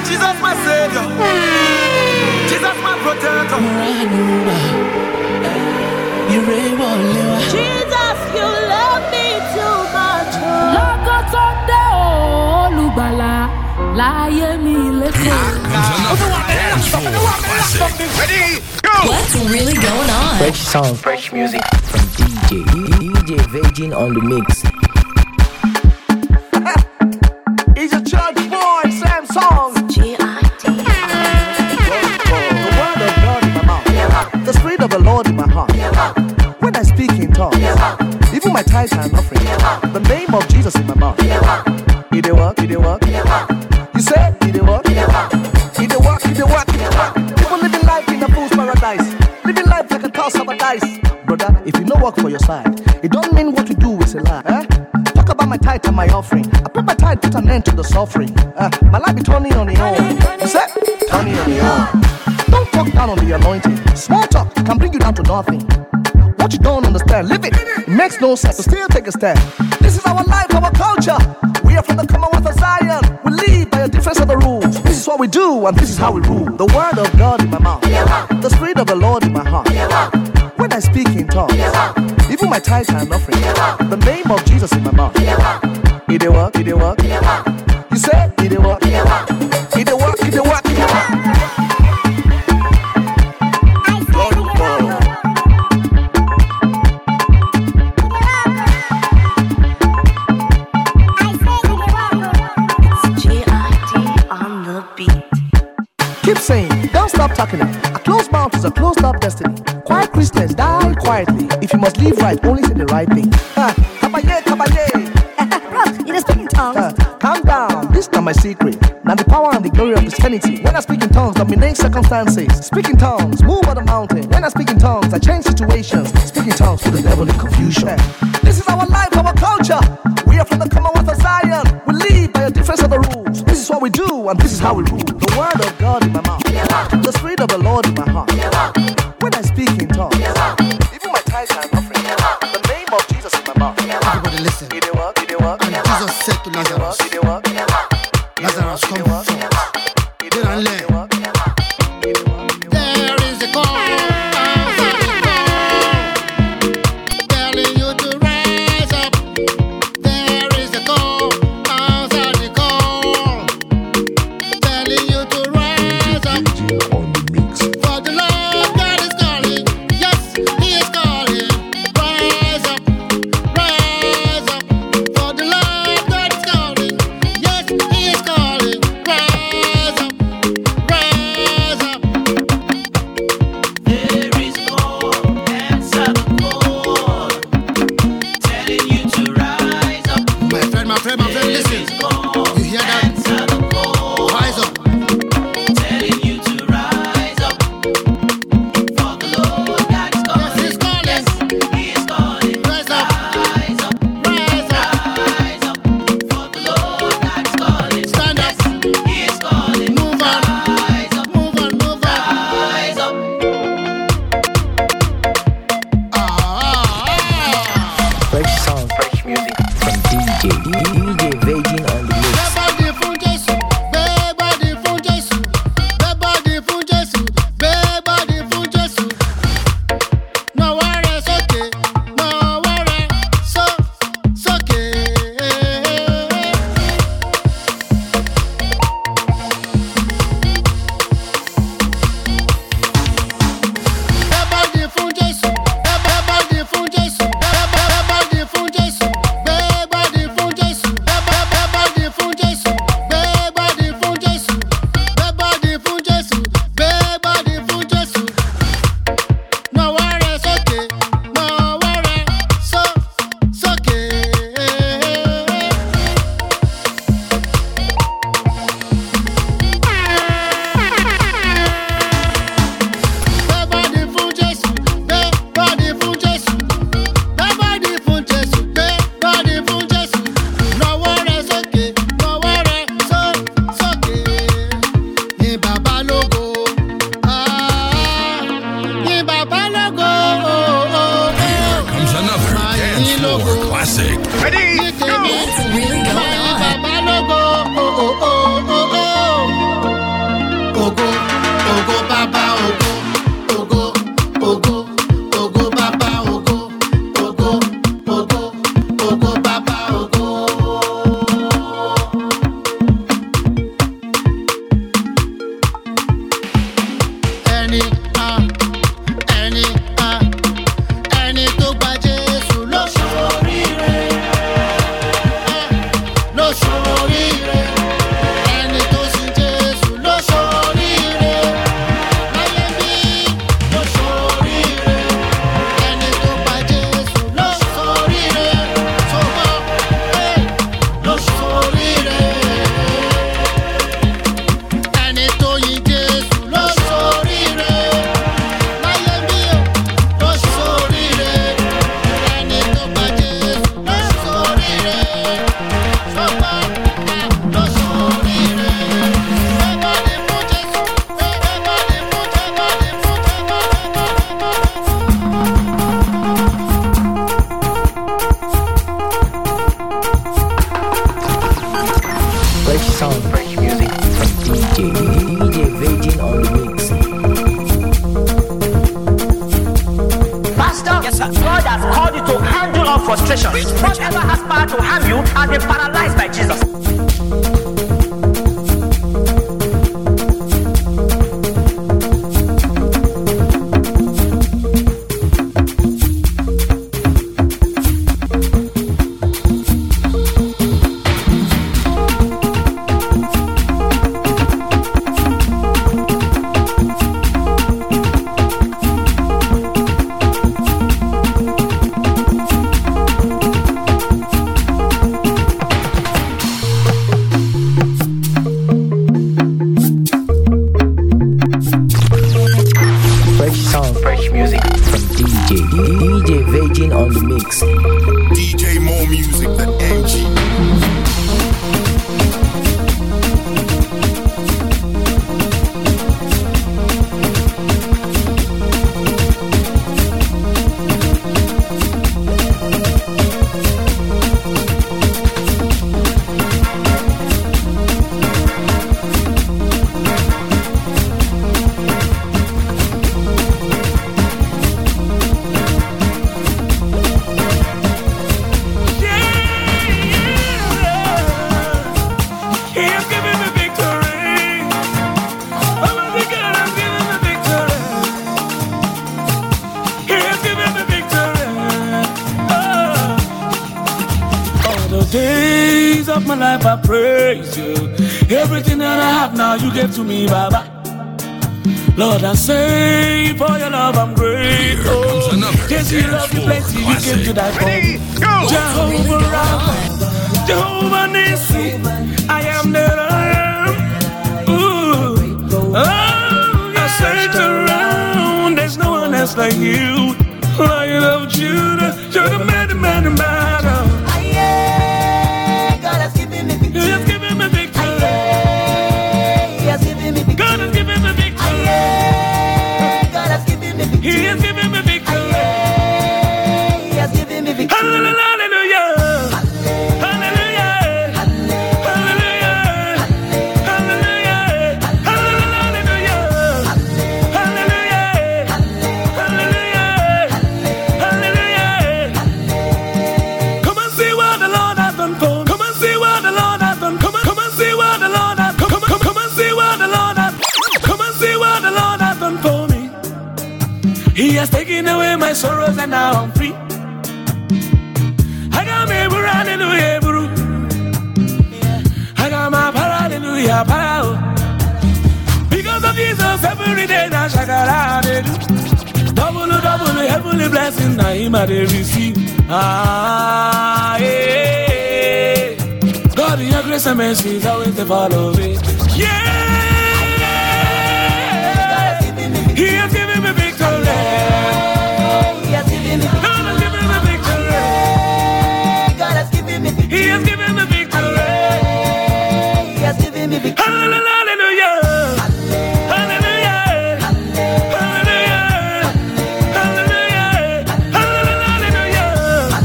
Jesus my savior, Jesus my protector. Jesus, you love me too much. Ready, go! What's really going on? Fresh sound, fresh music from DJ Virgin on the mix. He's a church boy, same song. G.I.D. The word of God in my mouth, the spirit of the Lord in my heart. When I speak in tongues, even my tithes and offering, the name of Jesus in my mouth. He dey work, he dey work. You say he dey work, he dey work, he dey work, he dey work. People living life in a fool's paradise, living life like a toss of a dice. Brother, if you no work for your side, it don't mean what you do is a lie. Talk about my tithe and my offering. I pray my tithe put an end to the suffering. My life be turning on the own. You say turning on the own. Don't talk down on the anointing. Small talk can bring you down to nothing. What you don't understand, live it. It makes no sense, so still take a stand. This is our life, our culture. We are from the Commonwealth of Zion. We live by a difference of the rules. This is what we do, and this is how we rule. The word of God in my mouth, the spirit of the Lord in my heart. When I speak in tongues, even my tithes and offering, the name of Jesus in my mouth. He dey work, he dey work. You say he dey work, he dey work, he dey work, he dey work. Keep saying, don't stop talking it. A closed mouth is a closed up destiny. Quiet Christians die quietly. If you must live right, only say the right thing. Kabaye, kabaye. Bro, you speak in tongues. Calm down, this is not my secret. Now the power and the glory of Christianity. When I speak in tongues, dominate circumstances. Speak in tongues, move on the mountain. When I speak in tongues, I change situations. Speak in tongues, put the devil in confusion. This is our life, our culture. We are from the Commonwealth of Zion. We live by a difference of the rules. This is what we do, and this is how we rule. The word of God in my mouth, the spirit of the Lord in my heart. When I speak in tongues, even my tithes and offering, the name of Jesus in my mouth. Everybody listen. He dey work, he dey work. And Jesus said to Lazarus, He dey work, he dey work. Lazarus, come forth. Get and learn. There is a call. Telling you to rise up. There is a call. Answer the call. Telling you to rise up. For the Lord God is calling. Yes, He is calling. Rise up. Rise up. For the Lord God is calling. Yes, He is calling. Rise up. Rise up. There is a call, answer the call, telling you to rise up. My friend, listen. You hear that? Answer the call, Rise up. telling you to rise up. For the Lord God is calling. Yes, He's calling. Yes, He is calling. Rise up. Rise up, Rise up. rise up. For the Lord God is calling. Stand up. Yes, He is calling. Move on. Rise up, Move on, move on. rise up. Fresh sound, fresh music from DJ Virgin on the mix. sound, fresh music from DJ Virgin on the mix. Pastor, yes, sir. God has called you to handle all frustration. Whatever has power to harm you has been paralyzed by Jesus. Fresh music from DJ Virgin on the mix. DJ more music than MG. Days of my life I praise you. Everything that I have now you gave to me, Baba. Lord, I say for your love I'm grateful. Yes, you love me plenty, you came to die for me. Jehovah Rapha, Jehovah Nissi, I am that I am. Ooh, oh, you search around, there's no one else like you. Lion of Judah, you're the man in battle. God has given me victory. He has given me victory. He has given me victory. God has given me victory. God has given me victory. He has given me victory. He has given me victory. Hallelujah. He has taken away my sorrows and now I'm free. I got me hallelujah, bro. I got my hallelujah, power. Because of Jesus, every day now shakara they do. Double heavenly blessing now him I they receive. Ah, yeah. God in your grace and mercy is always to follow me. Yeah. He has given me victory. He has given me victory. God has given me victory. God has given me victory. He has given me victory. He has given me victory. Hallelujah. Hallelujah. Hallelujah. Hallelujah. Hallelujah.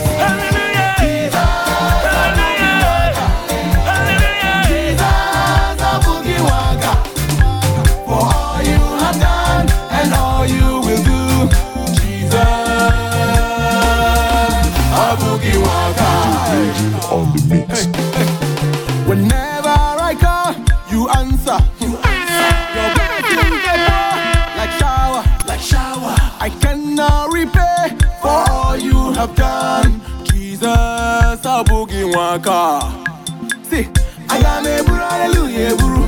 On the mix. Whenever I call, you answer. Your blessings they pour like shower. I cannot repay for all you have done. Jesus, a boogie waka. See, I got me bro, hallelujah, bro.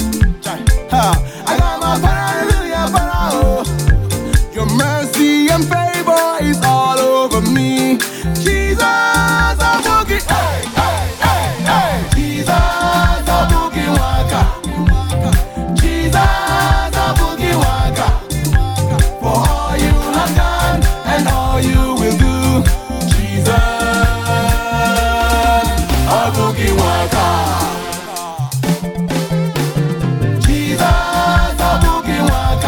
I got my hallelujah, parao. Your mercy and favor is all over me. Jesus, a boogie, hey, hey, hey, hey. Jesus, a boogie waka. Jesus, a boogie waka. For all you have done and all you will do. Jesus, a boogie waka. Jesus, a boogie waka.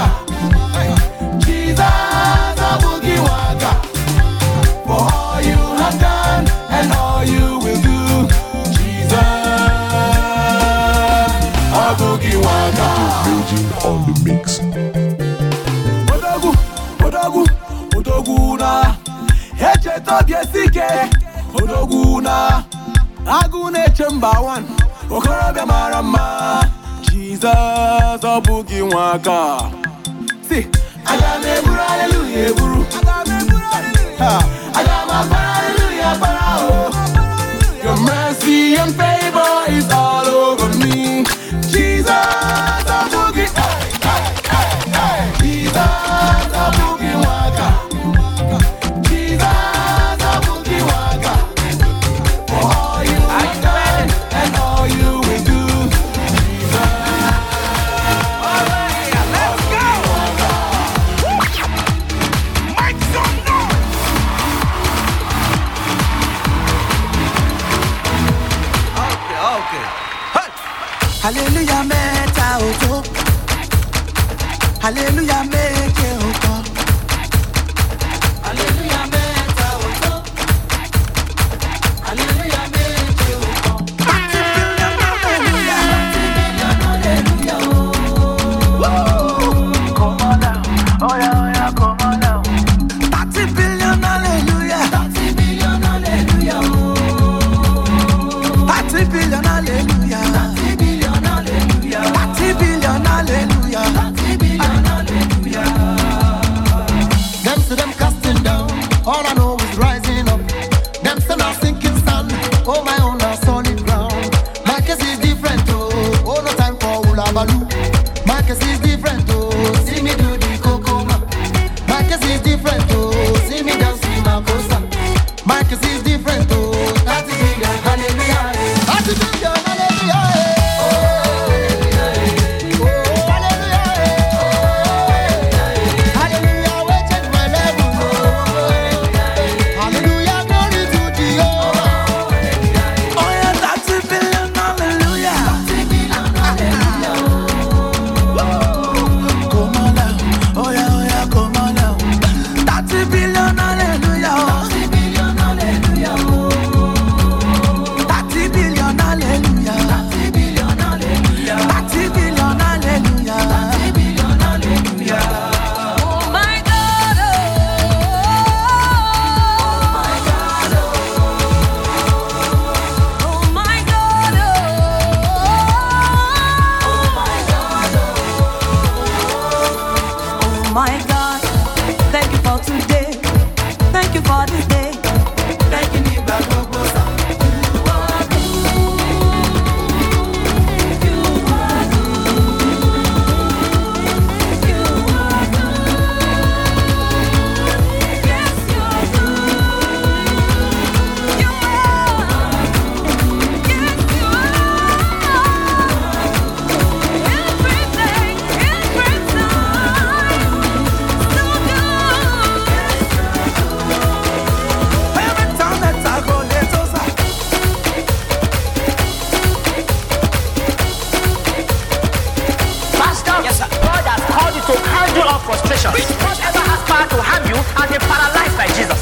Jesus, a boogie waka. For all you have done and all you will do. on the mix. Odoguna, Heche Tobiesike, Odoguna, Agune Chembawan, Okorabia Marama, Jesus, Obugi Waka. See, Agameburu, hallelujah, Buru. Hallelujah, Barao. Your mercy and favor is all over me. Jesus, Obugi, Jesus, Obugi Waka. Jesus, Obugi Waka. For all you have done and all you will do. Hallelujah, meta oto. Hallelujah, make oto. Hallelujah, meta oto. Hallelujah, make oto. Hallelujah, hallelujah. Come on now, oh yeah, come on now. 30 billion, hallelujah. 30 billion, hallelujah. 30 billion, hallelujah. 30 billion, hallelujah. 30 billion, hallelujah. Them say them casting down, all I know is rising up. Them say now sinking sand, oh my own now solid ground. My case is different, oh no time for hula baloo. My case is different, oh see me do the kokoma. My case is different, oh see me dance in my costa. My case is different, oh 30 billion, hallelujah. 30 billion, hallelujah. Frustration. Whatever has power to harm you has been paralyzed by Jesus.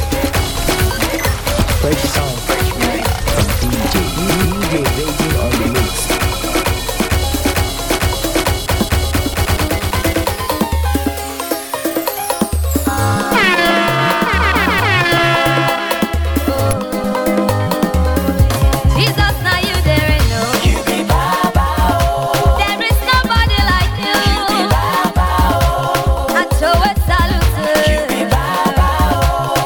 Fresh sound, fresh music from DJ Vagin on the mix. Jesus, now you there and know. You be Baba. There is nobody like you. You be Baba. I show a salute. You be Baba.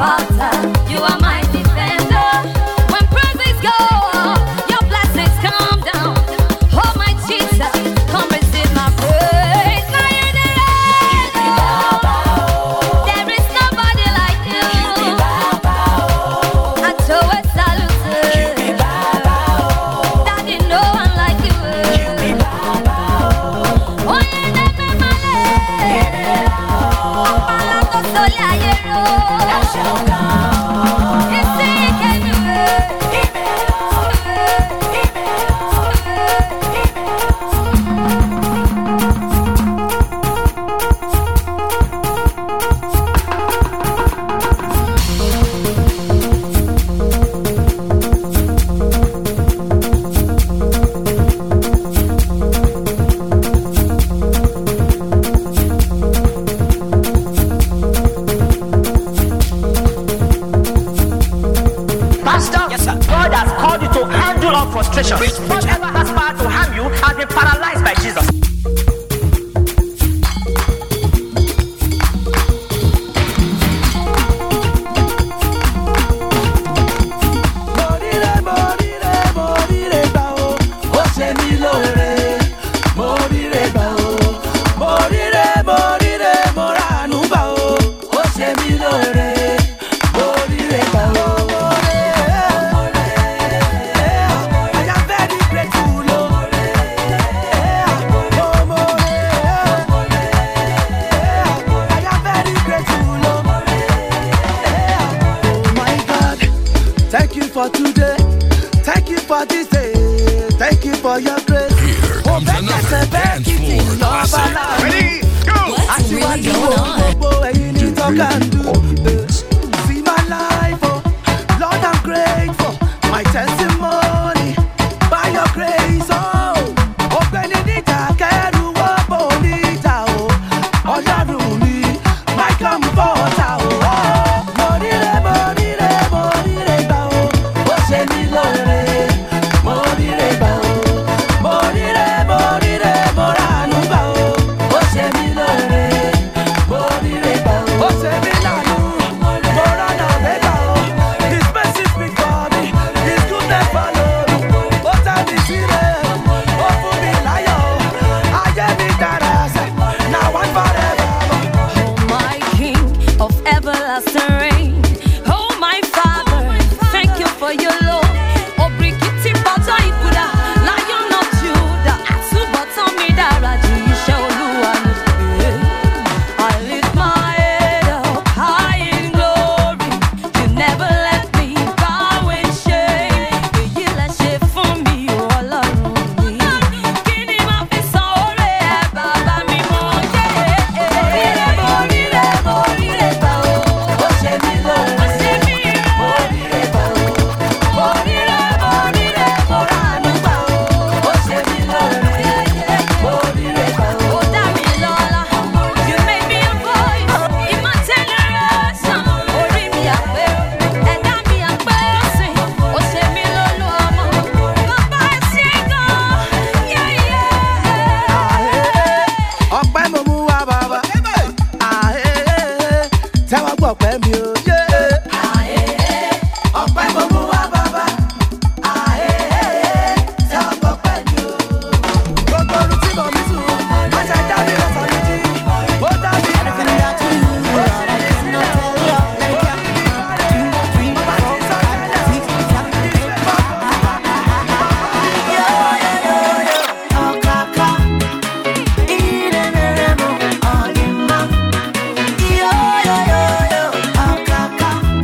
falter. You are my defender. When praises go up, your blessings come down. Oh my Jesus, come receive my praise. Now you're the Lord. There is nobody like you. I told a salute. Daddy, no one like you. Oh, you never Pastor, yes, sir. God has called you to handle all frustration. Whatever has power to harm you has been paralyzed by Jesus. Thank you for today. Thank you for this day. Thank you for your grace. Here comes another dance floor classic. Ready, go! What's really going on? See my life, oh, Lord, I'm grateful. My testimony, by your grace, oh. Open it, I can't do what bonita, oh. Ọlọ́run mi, my comforter, oh. Morire, morire, morire, ba, oh. Ó ṣe mí lóore. Morire, ba, oh. Morire, morire, moranu, ba, oh. Ó ṣe mí lóore. Morire, ba, oh. Ó ṣe mí lánàá. Morana, beba, oh. His mercy speak for me. His goodness follow me. Ó tẹ́ mi sílẹ̀. Ó fún mi láyọ̀. Ayé mi dára sẹ́. Now and forever. My King of everlasting reign, oh my Father, thank you for your love. Obrigiti bàtà ìkúdà, Lion of Judah, àtúbọ̀tán mi dára ju iṣẹ́ Olúwa lọ. I lift my head up high in glory. You never let me bow in shame. Èyí lẹ ṣe fún mi, Ọlọ́run mi. Kí ni màá fi san oore ẹ̀ bàbá mi mọ́? Morire, morire, morire, ba, oh. Ó ṣe mí lóore. Ó ṣe mí lóore. Morire, ba, oh. Morire, morire, moranu, ba, oh. Ó ṣe mí lóore. Morire, ba, oh. Ó dá mi lọ́lá. You made me a voice in my generation. Orí mi àpérò, ẹ̀dá mi àpéròsìn. Ó ṣe mí lólú ọmọ. Bàbá ẹ̀ ṣe gan. Yeah, yeah. Ọpẹ́ mo mú wá bàbá. Tẹ́wọ́ gbọ́ pẹ́ mi o. Ọpẹ́ mo mú wá bàbá. Tẹ́wọ́ gbọ́ pẹ́ mi o. Gbogbo orun tí mo mi sùn, má ṣe dá mi lọ́sàn yìí jí. Ó dá mi lọ́la. Ó ṣe mí lọ́la. Bàbá ti sọ tẹ́lẹ̀. Ìfẹ́ Ọ̀kàkà, ìrẹ̀lẹ̀ mọ̀ ọ̀dìmọ̀. Ọ̀kàkà.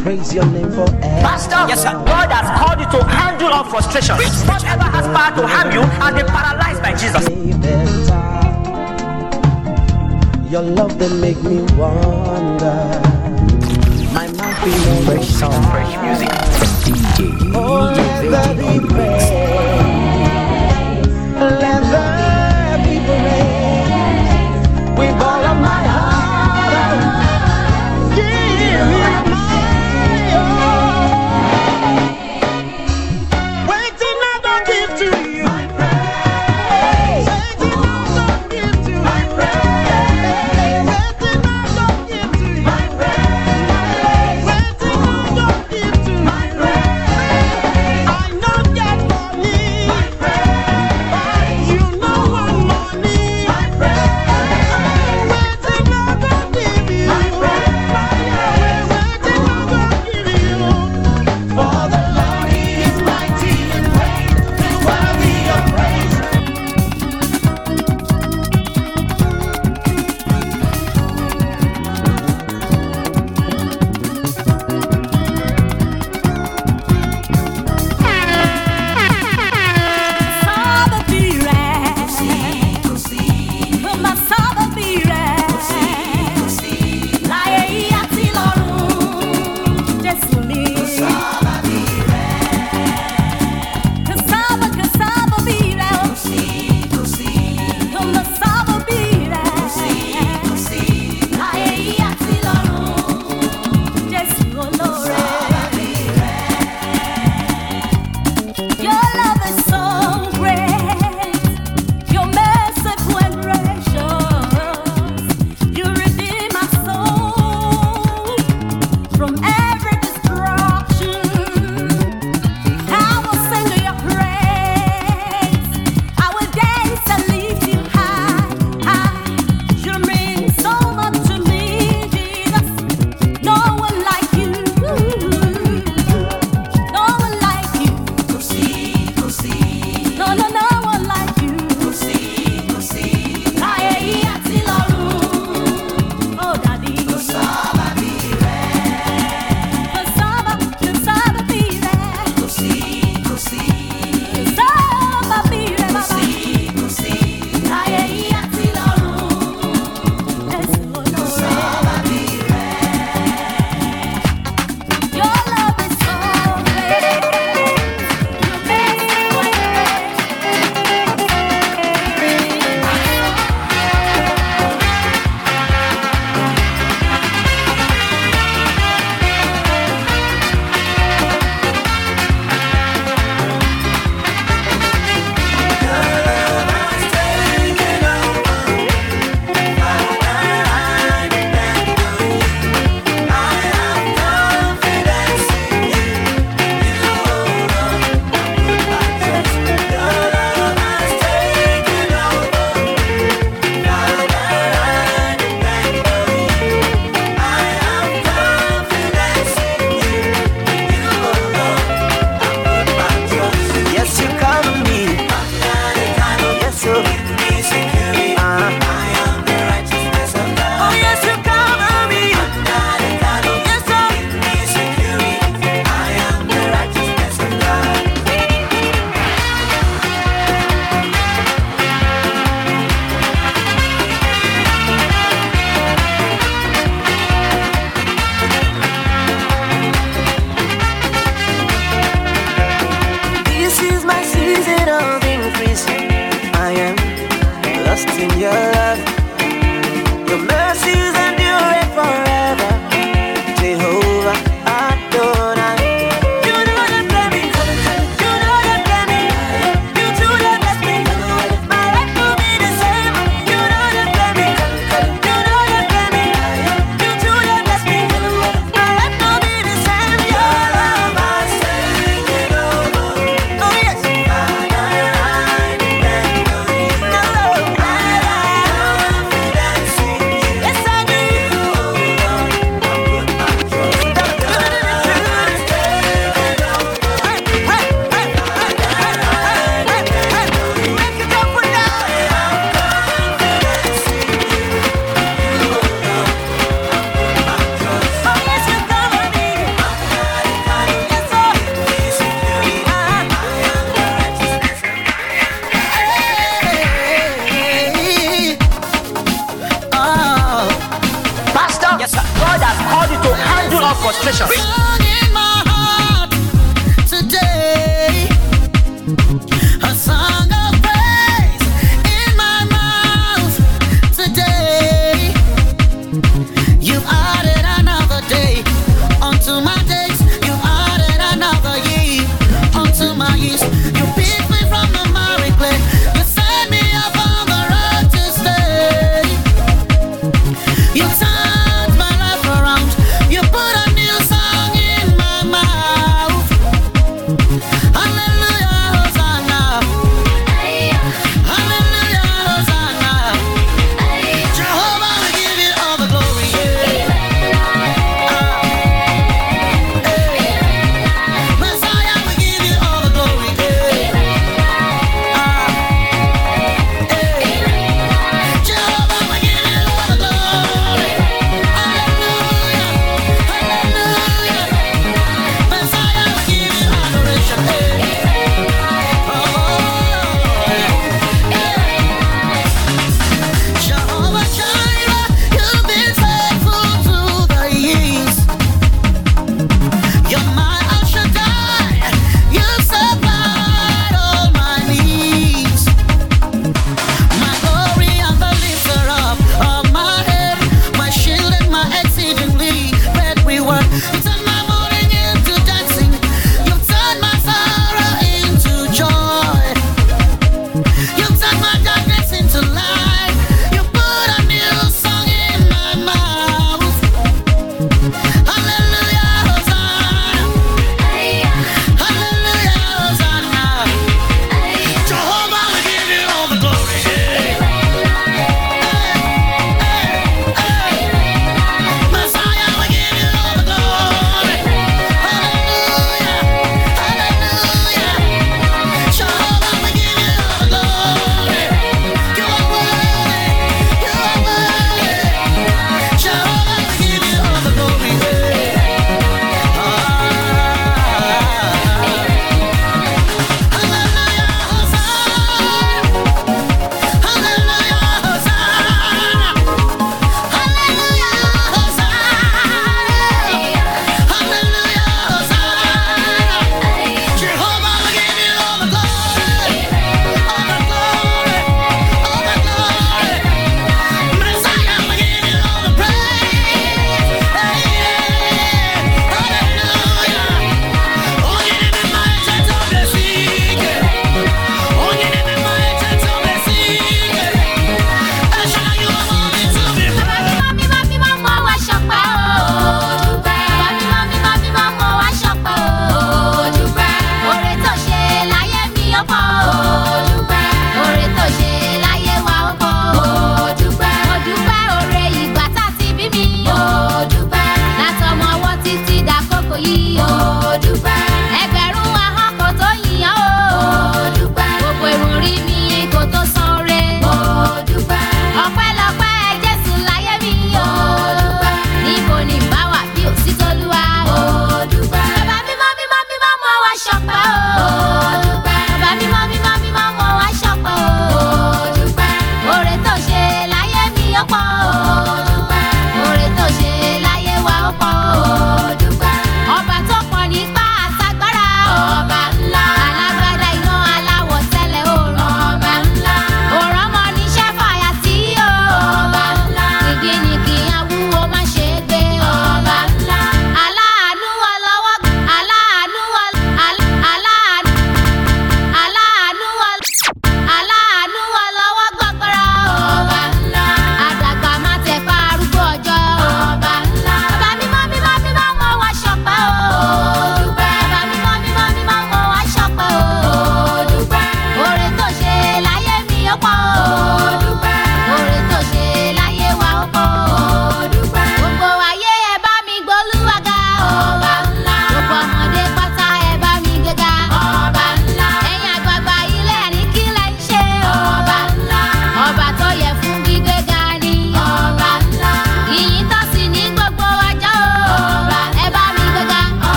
praise your name forever. Pastor, yes, sir. God has called you to handle all frustration. Whatever has power to harm you has been paralyzed by Jesus. Your love that make me wonder. My mouth is fresh song, fresh music from DJ Veggie on the mix. Let the people raise with all of my heart. Give me my all. Waiting I don't give to you. Waiting I don't give to you. Waiting I don't give to you. Waiting I don't give to you. I know that. God has called you to handle all frustration. Song in my heart today, a song of praise in my mouth today. You've added another day onto my days. You've added another year onto my years. You picked me from the miry clay. You set me up on the road to stay. You turned my life around. You put a new song in my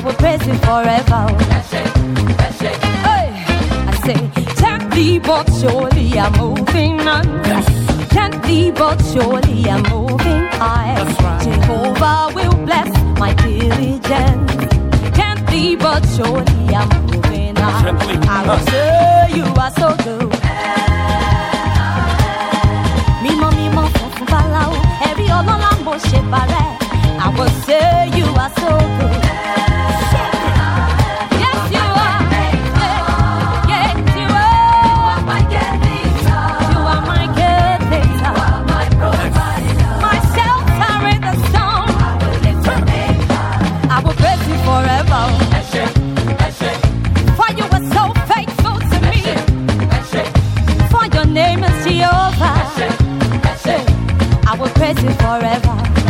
will praise you forever. Hey, I say, gently but surely I'm moving on. Gently but surely I'm moving high. Jehovah will bless my diligence. Gently but surely I'm moving high. I will say you are so good. Mimo, fufala, every other lambo shepare. I will say you are so good. Yes, you are. Yes, you are. You are my Genesis. You are my Genesis. You are my provider. My shelter in the storm. I will lift your name high. I will praise you forever. For you were so faithful to me. For your name is Jehovah. I will praise you forever.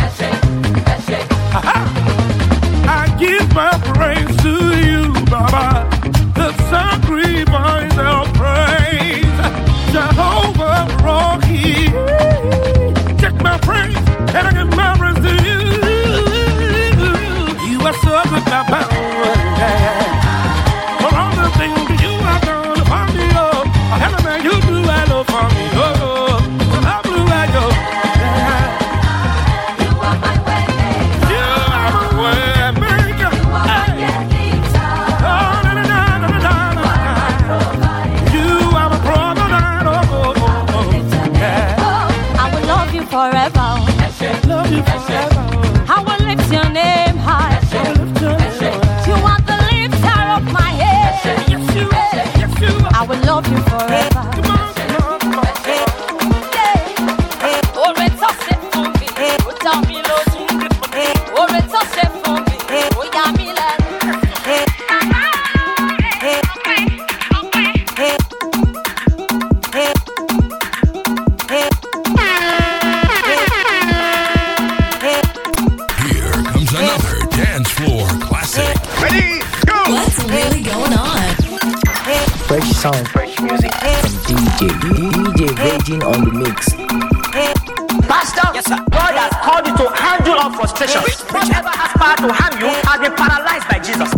I give my praise to you, Baba. The sacrifice of praise. Jehovah Rocky. Take my praise and I give my praise to you. You are so good, Baba. For all the things you have done for me, oh. And the man you do, I love for me, oh. I blew at you. Forever. Love you forever. I will lift your name high. You are the lifter of my head. Yes, you are. Yes, you are. I will love you forever. Fresh sound, fresh music from DJ Virgin on the mix. Pastor, yes, sir. God has called you to handle all frustration. Whatever has power to harm you has been paralyzed by Jesus.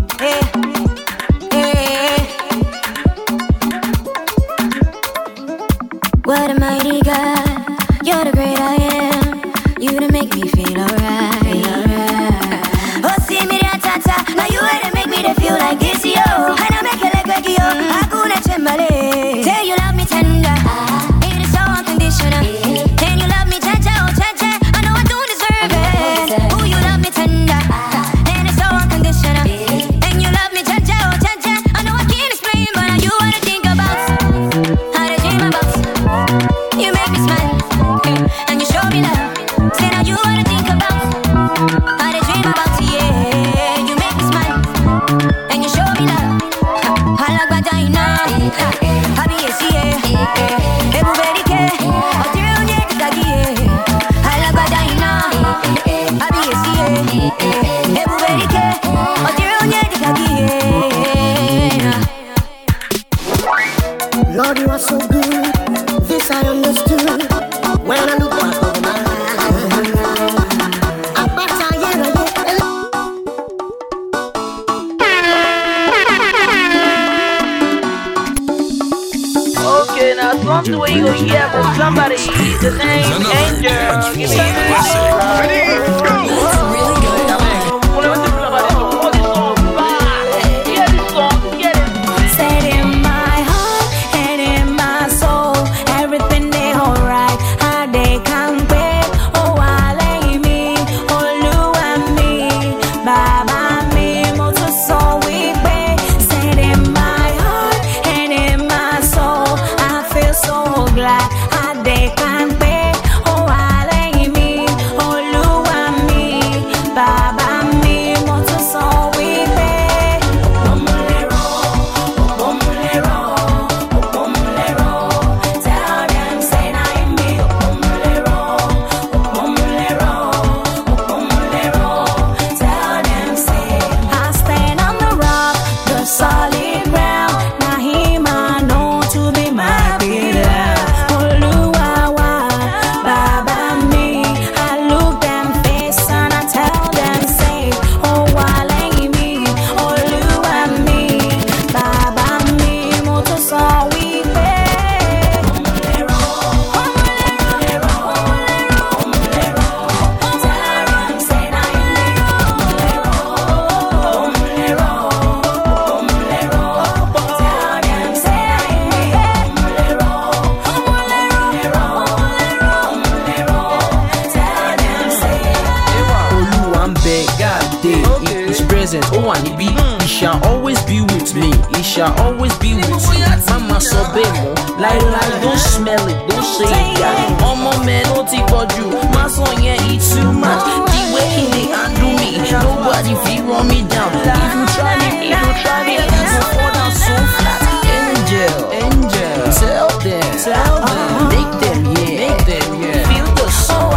What a mighty God, you're the great I am. You to make me feel alright. Oh, see me that tata, now you to make me to feel like this, yo. And I make you like Reggie, yo. I couldn't chembale. Say you love me tender, it is so unconditional. Can you love me cha-cha, oh cha-cha? I know I don't deserve it. Ooh, you love me tender, and it's so unconditional. And you love me cha-cha, oh cha-cha? I know I can't explain, but you wanna think about how to dream about. You make me smile, and you show me love. Say now you wanna think about how to dream about, yeah. You make me smile, and you show me love. I like what I know. I be a see, everybody care. I'll do it, I like what I know. I be a see, everybody care. I'll do it, Lord, you are so good. This I understood when I look back over my life. Okay, now something where you go hear from somebody the name Angel. Give me ready, go. Said in my heart and in my soul, everything they alright. How they come back, oh I lay me, oh Lou and me, Baba me, motor so we pay. Said in my heart and in my soul, I feel so glad. How they come back, oh I lay me, oh Lou and me. presence, oh and be. It shall always be with me. It shall always be with you. Mama so bemo, like don't smell it, don't say it. Yeah. Omo man, don't take for you. My son, yeah, it's too much. The way he undo me, nobody feel run me down. If you try me, you go fall down so flat. Angel, tell them, make them, yeah. Feel the song,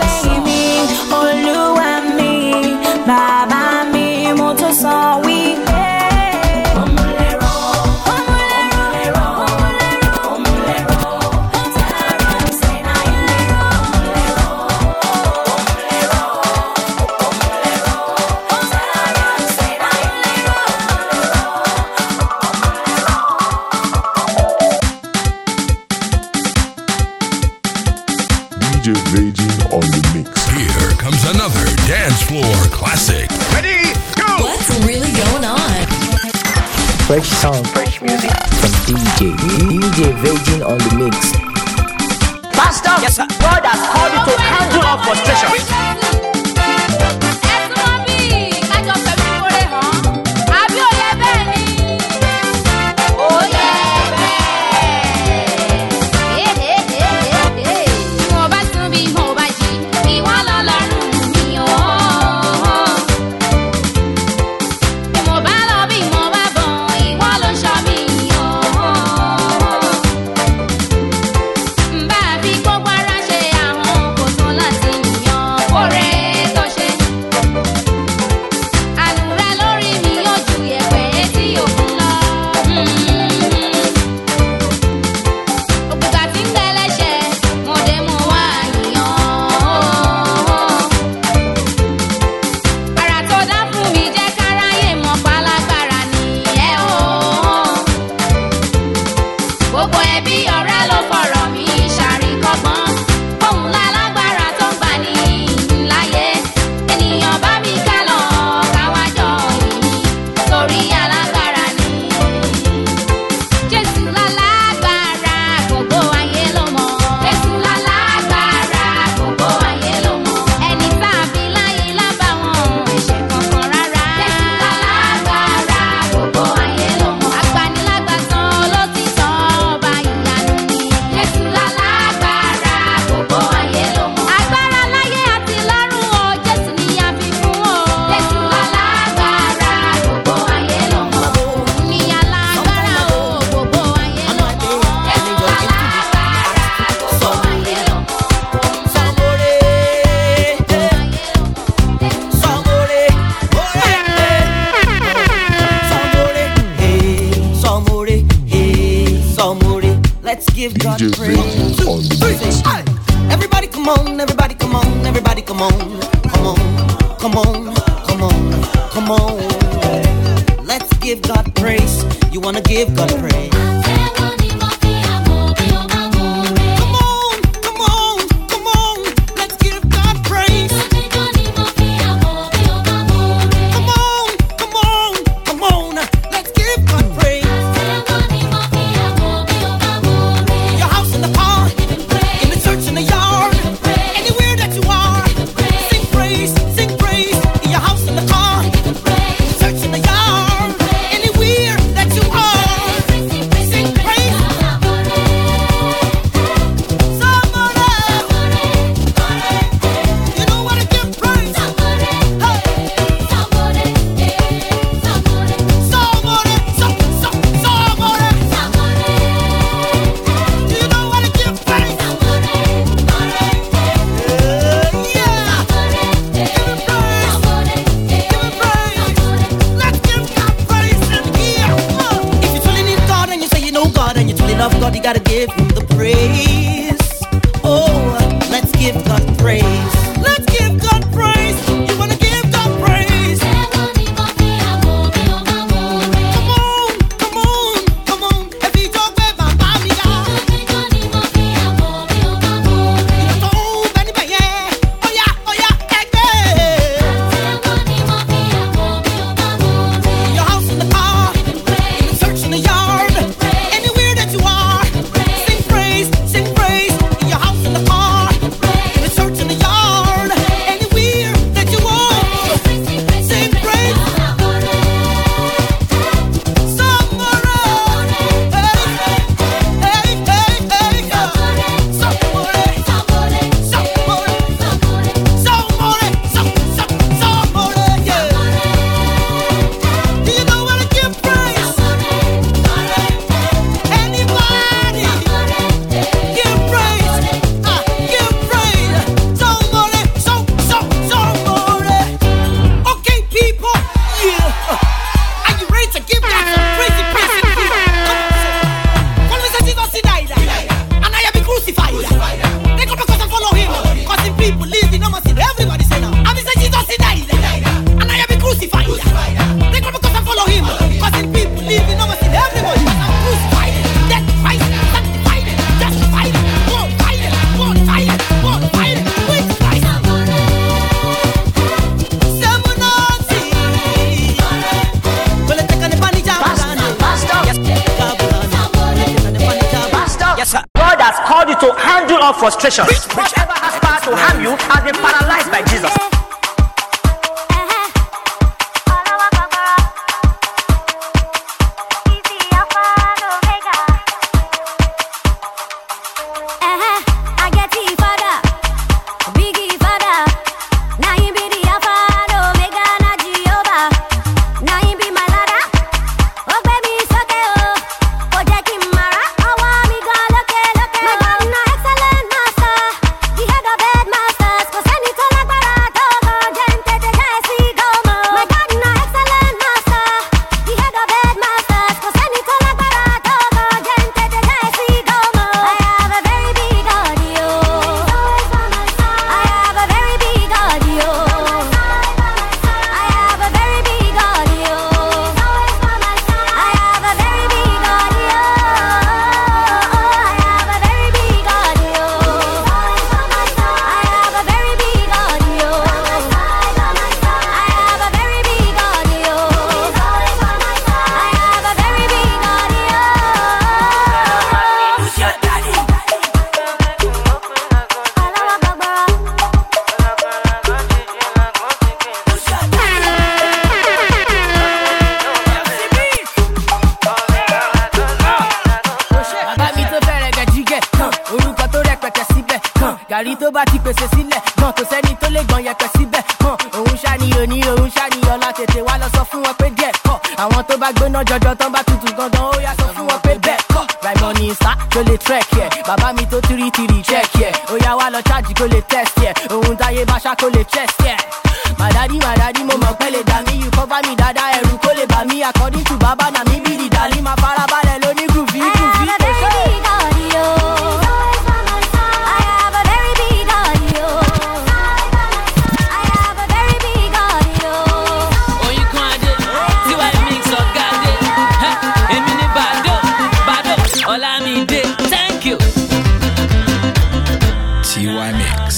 Olúwa mi, bàbá mi, mo tún sọ wípé. DJ Vagin on the mix. Here comes another dance floor classic. Ready, go! What's really going on? Fresh sound, fresh music from DJ Vagin on the mix. Pastor, yes, sir. God has called you to handle all frustration. Let's give God praise. Everybody come on, everybody come on, everybody come on. Come on, come on, come on, come on. Let's give God praise. You wanna give God praise? God, you gotta give him the praise. Oh, let's give God praise. Let's give God praise. You wanna give God praise? Come on, come on, come on. If he talk with my mommy, your house in the car, in the church in the yard, anywhere that you are. Sing praise. all frustration. Whatever has power to harm you has been paralyzed by Jesus. gàrí tó bá ti pèsè sílẹ̀ gan kò sẹ́ni tó lè gan yẹpẹ̀ síbẹ̀ gan òun ṣàní òní òun ṣàní ọ̀la tètè wá lọ sọ fún wọn pé díẹ̀ kọ́ àwọn tó bá gbóná jọjọ tán bá tutù gangan ó yá sọ fún wọn pé bẹ́ẹ̀ kọ́ raimoni sá tó lè trek yẹ bàbá mi tó tìrìtìrì check yẹ ó yá wá lọ charge kó lè test yẹ òun táyé bá ṣá kó lè chest yẹ. Madadi, mo mọ̀ pé lè dà mí, you cover me dáadáa ẹ̀rù kó lè bà mí, according to baba na mi bí dìdálí, máa farabalẹ̀ lóní groovy groovy. Olamide, thank you. TY Mix.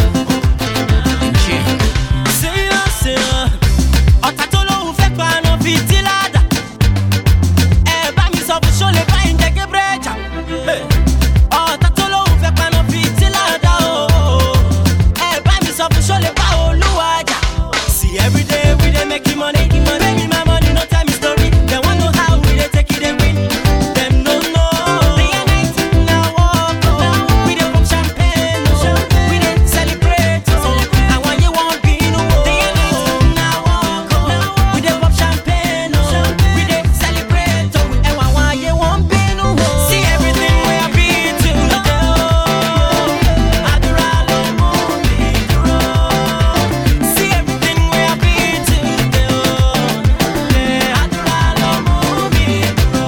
Ọ̀tá tó lóhùn fẹ́ paná bíi tíládà. Ẹ bá mi sọ fún ṣọlẹ̀ báyìí ń jẹ́ gébréjà. Ọ̀tá tó lóhùn fẹ́ paná bíi tíládà o. Ẹ bá mi sọ fún ṣọlẹ̀ bá Olúwajà. See everyday we dey make money, pay me my money, no tell me story. They wan know how we dey take it and win. Them no know. Day and night na walk o. We dey pop champagne o. We dey celebrate o. Àwọn yẹn wọ́n bínú o. Day and night na walk o. We dey pop champagne o. We dey celebrate o. Ẹ̀wọ̀n àwọn ayé wọ́n bínú o. See everything we have been to today o. Àdúrà ló mú mi dúró. See everything we have been to today o. Àdúrà ló mú mi dúró.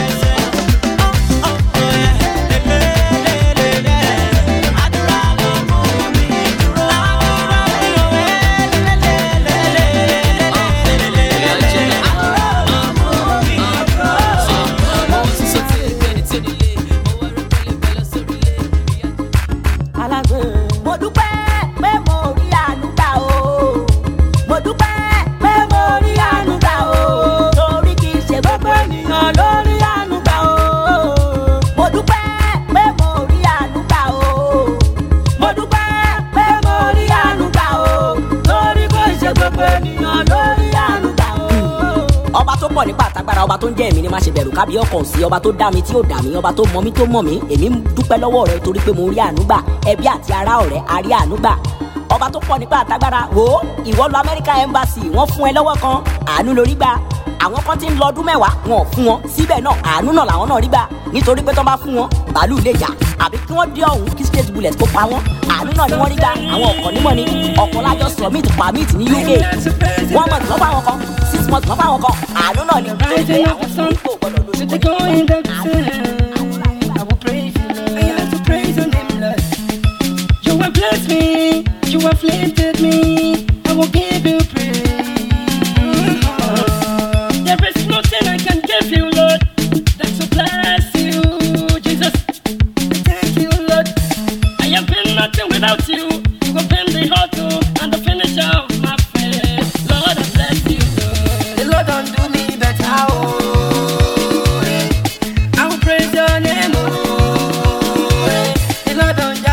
Mo dúpẹ́ pé mo rí àánú gbà o. Mo dúpẹ́ pé mo rí àánú gbà o. Torí kì í ṣe gbogbo ènìyàn ló rí àánú gbà o. Mo dúpẹ́ pé mo rí àánú gbà o. Mo dúpẹ́ pé mo rí àánú gbà o. Torí kò ṣe gbogbo ènìyàn ló rí àánú gbà o. Ọba tó pọ̀ nípa àtagbára, ọba tó ń jẹ́ èmi ni má ṣe bẹ̀rù kábí ọkàn sí, ọba tó dá mi tí ò dá mi, ọba tó mọ̀ mí tó mọ̀ mí, èmi ń dúpẹ́ lọ́wọ́ rẹ torí pé mo rí àánú gbà, ẹbí àti ará ọ̀rẹ́ a rí àánú gbà. Ọba tó pọ̀ nípa àtagbára, wò ó ìwọ lọ American Embassy, wọ́n fún ẹ lọ́wọ́ kan, àánú lórí gbà. Àwọn kan ti ń lọ ọdún mẹ́wàá, wọn ò fún wọn, síbẹ̀ náà àánú náà làwọn náà rí gbà, nítorí pé tán bá fún wọn bàálù lè jà àbí kí wọ́n dé ọ̀hún kí straight bullet kó pa wọ́n, àánú náà ni wọ́n rí gbà. Àwọn ọ̀kọ̀ nímọ̀ ni ọ̀kọ̀ lájọ submit permit ní UK, 1 month lọ́ fáwọn kan, 6 months lọ́ fáwọn kan, àánú náà ni nítorí pé àwọn tó ń gbò gbọdọ̀ lórí You have blessed me, you have lifted me, I will give you praise. There is nothing I can give you, Lord, that will bless you, Jesus. Thank you, Lord. I have been nothing without you. You have been the author and the finisher of my faith. Lord, I bless you, Lord. The Lord don't do me better, oh. I will praise your name, oh. The Lord don't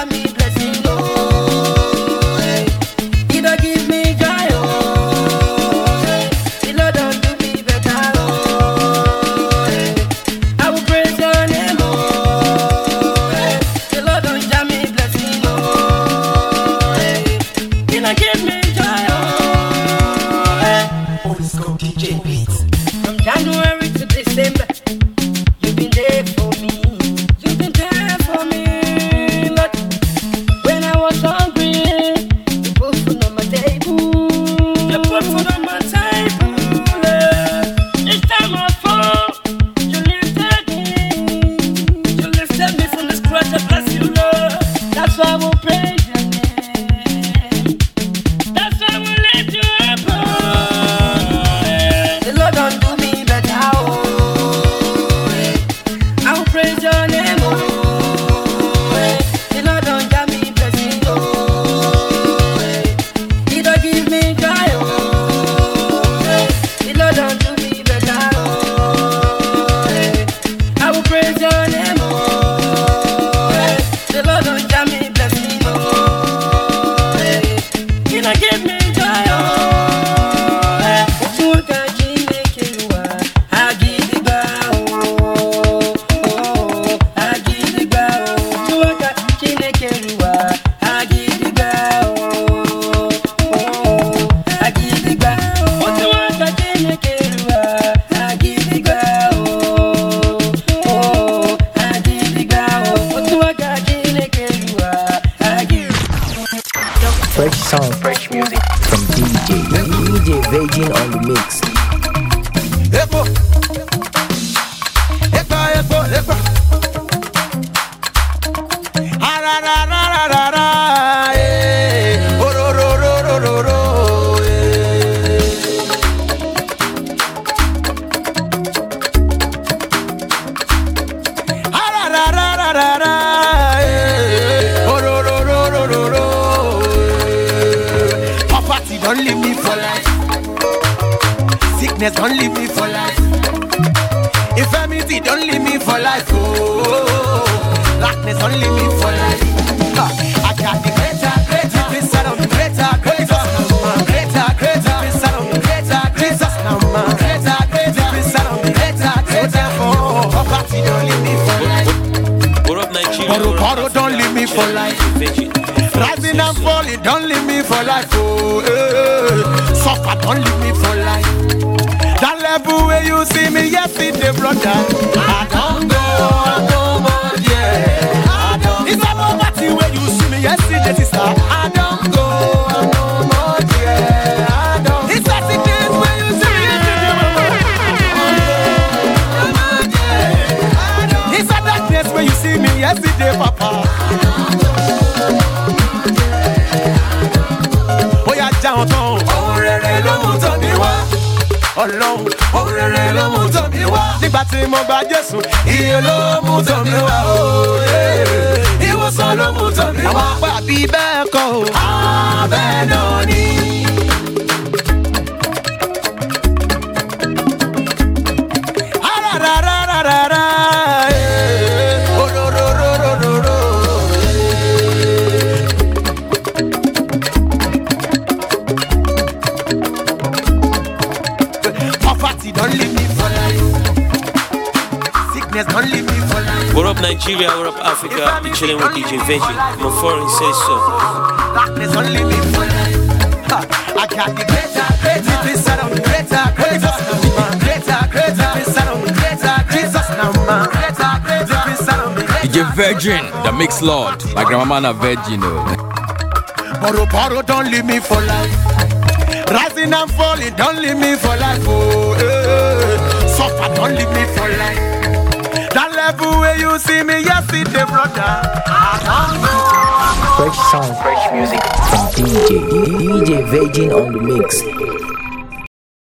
From January to December, you've been there for me. You've been there for me, Lord. When I was hungry, you put food on my table. You put food on my table. Each time I fall, you lifted me. You lifted me from the scratch. I bless you, Lord. That's why I will praise your name. That's why I will lift you up. The Lord don't do me better. I will praise your name. The Lord don't got me blessing. He don't give me joy. The Lord don't do me better. I will praise your name. The Lord don't got me blessing. He don't give me joy. What you want to make you are? I give the bow. I give the bow. What you want to make you are? I give the bow. I give the bow. What you want to make you are? I give the bow. I give the bow. What you want to make you are? I give. Fresh sound, fresh music from DJ Virgin on the mix. Echo. Echo, echo, echo. Ara ra ra ra ra ra. Oh ro ro ro ro ro ro. Ara ra ra ra ra ra. Oh ro ro ro ro ro ro. Poverty don't leave me for life. Sickness don't leave me for life. Infirmity don't leave me for life. Oh, darkness don't leave me for life. I got the greater, greater, inside of me, greater, greater, greater, greater, inside of me, greater, greater, greater, greater, inside of me, greater, greater. Oh, poverty don't leave me for life. What up, Nigeria? Borrow don't leave me for life. Rising and falling don't leave me for life. Oh, suffer don't leave me for life. That level where you see me yesterday, brother. I don't go no more, yeah. I don't. It's a poverty where you see me yesterday, sister. I don't go no more, yeah. I don't. It's a sickness where you see me yesterday, it's a darkness where you see me yesterday, papa. Oh yeah, down, down. Oh, rere lo mu to mi wa. Ọlọ́run ohun rere ló mú tọ̀ mí wá. Nígbà tí mo gba Jésù, iye ló mú tọ̀ mí wá. Ìwòsàn ló mú tọ̀ mí wá. Àwọn apá bí bẹ́ẹ̀ kọ́ o. Bẹ́ẹ̀ náà ni. Arararararara. Ororororororo. Poverty don't leave me for life. Sickness don't leave me for life. What up, Nigeria? What up, Africa? You chilling with DJ Virgin. My foreign says so. Darkness don't leave me for life. I got the greater, greater, inside of me, greater, greater, greater, greater, inside of me, greater, Jesus now, man, greater, greater, inside of me. DJ Virgin, the mix lord. My grandma na virgin. Borrow don't leave me for life. Rising and falling don't leave me for life. Oh, suffer don't leave me for life. That level where you see me yesterday, brother. Fresh sound, fresh music from DJ Virgin on the mix.